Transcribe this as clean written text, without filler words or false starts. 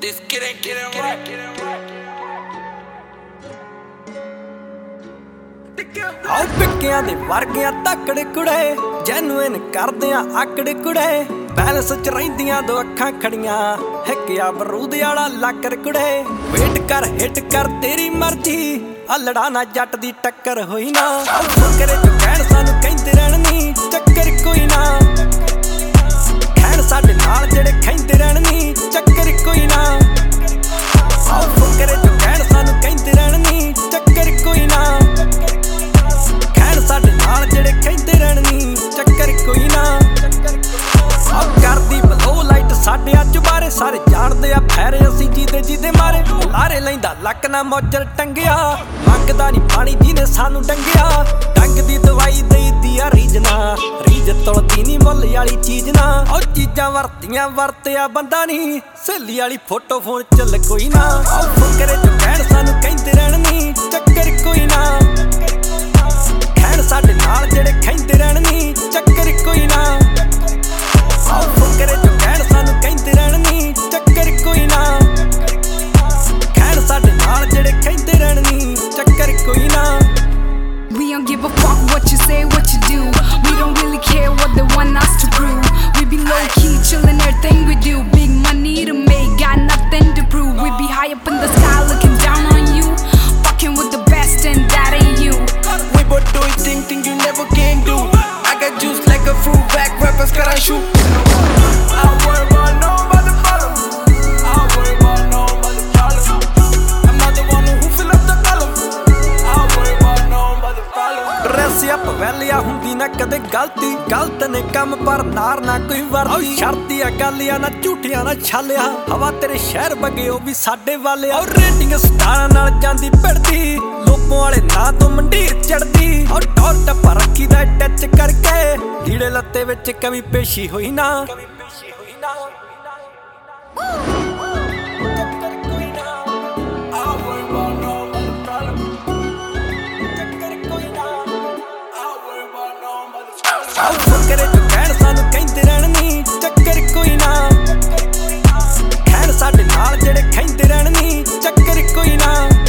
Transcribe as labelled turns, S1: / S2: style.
S1: Let's get it right.
S2: ਆਓ ਪਿੱਕਿਆਂ ਦੇ ਵਰਗਿਆਂ ਤੱਕੜੇ ਕੁੜੇ ਜੈਨੂਇਨ ਕਰਦੇ ਆ ਆਕੜੇ ਕੁੜੇ ਬੈਲੈਂਸ ਚ ਰਹਿੰਦੀਆਂ ਦੋ ਅੱਖਾਂ ਖੜੀਆਂ ਹਿੱਕਿਆ ਬਰੂਦ ਵਾਲਾ ਲੱਕਰ ਕੁੜੇ ਵੇਟ ਕਰ ਹਿੱਟ ਕਰ ਤੇਰੀ ਮਰਜ਼ੀ ਅਲੜਾ ਨਾ ਜੱਟ ਦੀ ਟੱਕਰ ਹੋਈ ਨਾ ਫੁਕਰੇ ਚ ਕਹਿਣ ਸਾਨੂੰ ਕਹਿੰਦੇ ਰਹਿਣ ਨੀ ਚੱਕਰ ਕੋਈ ਨਾ ਖੈਣ ਸਾਡੇ ਨਾਲ ਜਿਹੜੇ ਖੈਂਦੇ ਰਹਿਣ ਨੀ ਚੱਕਰ ਕੋਈ ਨਾ ਆਓ ਫੁਕਰੇ ਚ ਕਹਿਣ ਸਾਨੂੰ ਕਹਿੰਦੇ ਰਹਿਣ ਨੀ ਚੱਕਰ ਕੋਈ ਨਾ ਸਾਡੇ ਨਾਲ ਜਿਹੜੇ ਕਹਿੰਦੇ ਰਹਿਣ ਨੀ ਚੱਕਰ ਕੋਈ ਨਾ ਆ ਕਰਦੀ ਬਲੋ ਲਾਈਟ ਸਾਡੇ ਅੱਜ ਬਾਰੇ ਸਾਰੇ ਜਾਣਦੇ ਆ ਫੈਰੇ ਅਸੀਂ ਜਿਹਦੇ ਮਾਰੇ ਲਾਰੇ ਲੈਂਦਾ ਲੱਕ ਨਾ ਮੋਜਰ ਟੰਗਿਆ ਮੰਗਦਾ ਨਹੀਂ ਪਾਣੀ ਜਿਹਨੇ ਸਾਨੂੰ ਡੰਗਿਆ ਡੰਗ ਦੀ ਦਵਾਈ ਦੇਈਦੀ ਆ ਰੀਜਨਾ ਰੀਜ ਤੁਲਦੀ ਨਹੀਂ ਮੁੱਲ ਵਾਲੀ ਚੀਜ਼ ਨਾ ਉਹ ਚੀਜ਼ਾਂ ਵਰਤਿਆ ਬੰਦਾ ਨਹੀਂ ਸਹੇਲੀ ਵਾਲੀ ਫੋਟੋ ਫੋਨ ਚੱਲ ਕੋਈ ਨਾ ਉਹ ਫੁਕਰੇ ਚ ਕਹਿਣ ਸਾਨੂੰ ਕਹਿੰਦੇ ਰਹਿਣ ਨੀ ਚੱਕਰ ਕੋਈ ਨਾ ਸਾਡੇ ਨਾਲ ਜਿਹੜੇ ਖੈਂਦੇ ਰਹਿਣ ਨੀ ਚੱਕਰ ਕੋਈ ਨਾ ਆਓ ਫੁਕਰੇ ਚ ਕਹਿਣ ਸਾਨੂੰ ਕਹਿੰਦੇ ਰਹਿਣ ਨੀ ਚੱਕਰ ਕੋਈ ਨਾ ਖੈਣ ਸਾਡੇ ਨਾਲ ਜਿਹੜੇ ਖੈਂਦੇ ਰਹਿਣ ਨੀ ਚੱਕਰ ਕੋਈ ਨਾ
S3: We don't give a fuck what you say, what you do. We don't really care what they want us to prove. We be low-key, chillin' everything we do. Big money to make, got nothing to prove. We be high up in the sky looking down on you. Fucking with the best and that ain't you.
S2: We both doing things you never can do. I got juice like a fruit back, rappers gotta shoot. I worry about no about the bottom. I worry about no about the problem. I'm not the one who fill up the column. I worry about no about the problem. Dress up ਵੈਲਿਆ ਹੁੰਦੀ ਨਾ ਕਦੇ ਗਲਤ ਨੇ ਕੰਮ ਪਰ ਨਾਰ ਨਾ ਕੋਈ ਵਰਦੀ ਸ਼ਰਤੀ ਆ ਗੱਲਿਆ ਨਾ ਝੂਠਿਆਂ ਨਾ ਛਾਲਿਆ ਹਵਾ ਤੇਰੇ ਸ਼ਹਿਰ ਬਗੇ ਉਹ ਵੀ ਸਾਡੇ ਵਾਲੇ ਆ ਰੇਟਿੰਗ ਸਟਾਰਾਂ ਨਾਲ ਜਾਂਦੀ ਭਿੜਦੀ ਲੋਪੋਂ ਵਾਲੇ ਨਾਂ ਤੋਂ ਮੰਡੀਰ ਚੜਦੀ ਔਰ ਟੌਰ ਟੱਪਾ ਰੱਖੀ ਦਾ ਟੱਚ ਕਰਕੇ ਢੀੜੇ ਲੱਤੇ ਵਿੱਚ ਕਮੀ ਪੇਸ਼ੀ ਹੋਈ ਨਾ ਆਓ ਫੁਕਰੇ ਚ ਕਹਿਣ ਸਾਨੂੰ ਕਹਿੰਦੇ ਰਹਿਣ ਨੀ ਚੱਕਰ ਕੋਈ ਨਾ ਖੈਣ ਸਾਡੇ ਨਾਲ ਜਿਹੜੇ ਖੈਂਦੇ ਰਹਿਣ ਨੀ ਚੱਕਰ ਕੋਈ ਨਾ